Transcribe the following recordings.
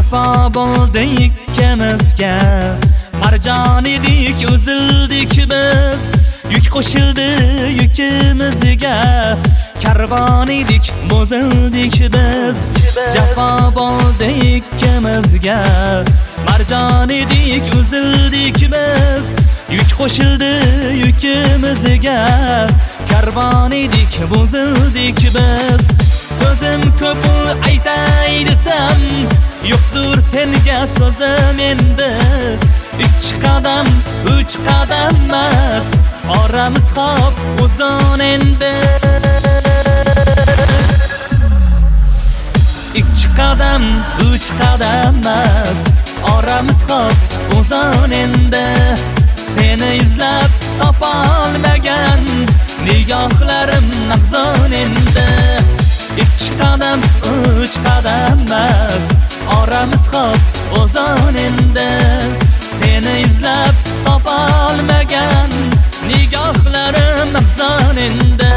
Jafo bo'ldi ikkimizga, marjon edik, uzildik biz. Yuk qo'shildi yukimizga, karvon edik, bozildik biz. Jafo bo'ldi ikkimizga, marjon edik, uzildik biz. Yuk qo'shildi yukimizga, karvon edik, bozildik biz. Sözüm ko'p aytay desam, yo'qdir senga so'zim endi. 2 qadam, 3 qadam emas, oramiz xop uzun endi. 2 qadam, 3 qadam emas, oramiz xop uzun endi. Seni izlab topolmagan nigohlarim naqzon endi. 2 qadam, 3 qadam emas, oramiz xop uzun endi. Seni izlab topolmagan nigohlarim naqzon endi.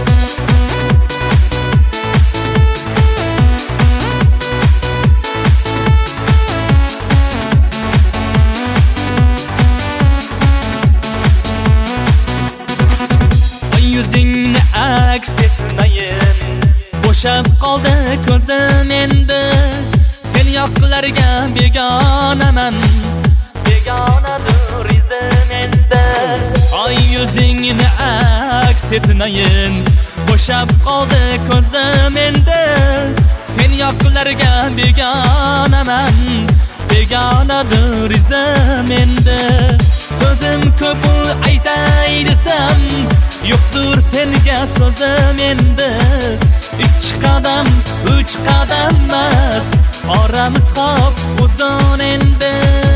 Yuzingni aks etmayin, bo'shab qoldi ko'zim endi. Sen yoqlarga begonaman, begonadir izim endi. Ay yuzingni aks etmayin, bo'shab qoldi ko'zim endi. Sen yoqlarga begonaman, begonadir izim endi. Sözüm ko'p aytay desam, yo'qdir senga so'zim endi. 2 qadam, 3 qadam emas, oramiz xop uzun endi.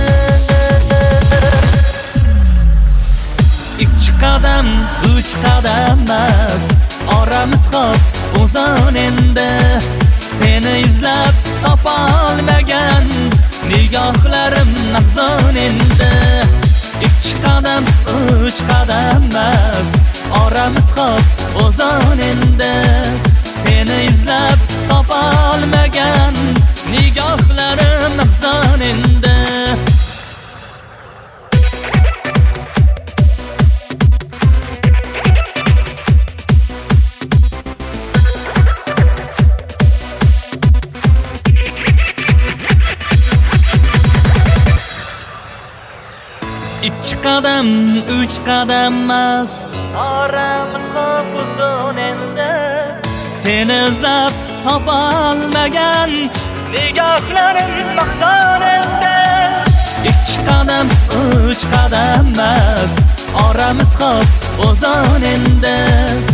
2 qadam, 3 qadam emas, oramiz xop uzun endi. Seni izlab topolmagan nigohlarim naqzon endi. 2 qadam, 3 qadam emas, oramiz xop uzun endi. Seni izlab topolmagan nigohlarim naqzon endi. İki qadam, 3 qadam emas, oramiz xop uzun endi. Seni izlab topolmagan nigohlarim naqzon endi. 2 qadam, 3 qadam emas, oramiz xop uzun endi.